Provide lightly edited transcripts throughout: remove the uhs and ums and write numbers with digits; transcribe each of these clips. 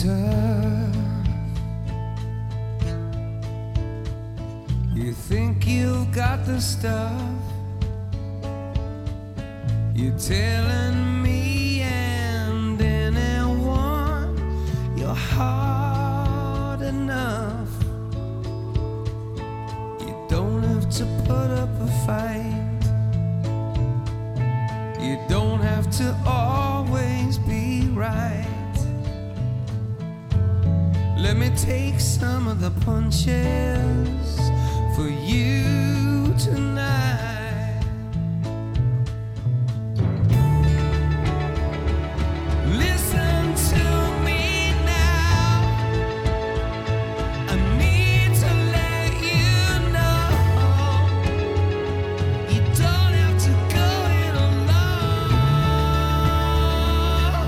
tough. You think you've got the stuff. You're telling me and anyone you're hard enough. You don't have to put up a fight. You don't have to always be right. Let me take some of the punches for you tonight. Listen to me now. I need to let you know you don't have to go it alone.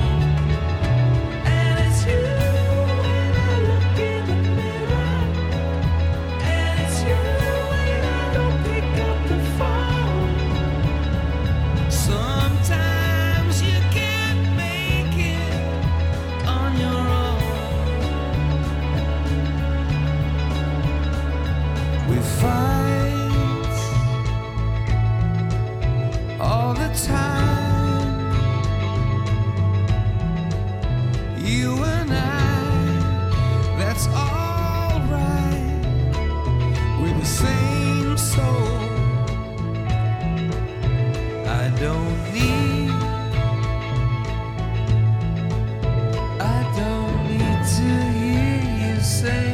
And it's you when I look in the mirror. And it's you when I don't pick up the phone. Sometimes you can't make it on your own. We fight all the time, you and I, that's alright. We're the same soul. I don't need to hear you say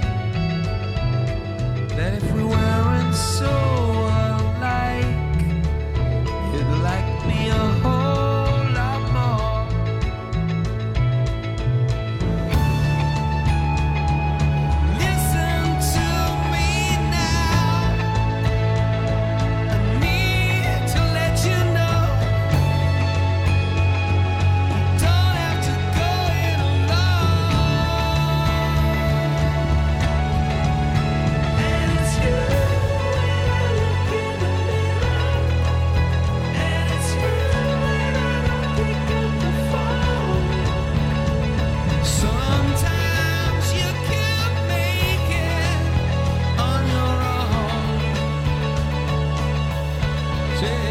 that if we weren't so alike, you'd like me a whole lot more. Listen to me now. I need to let you know you don't have to go it alone. And it's you when I look in the mirror. And it's you when I don't pick up the phone. Sometimes you can't make it on your own. Yeah.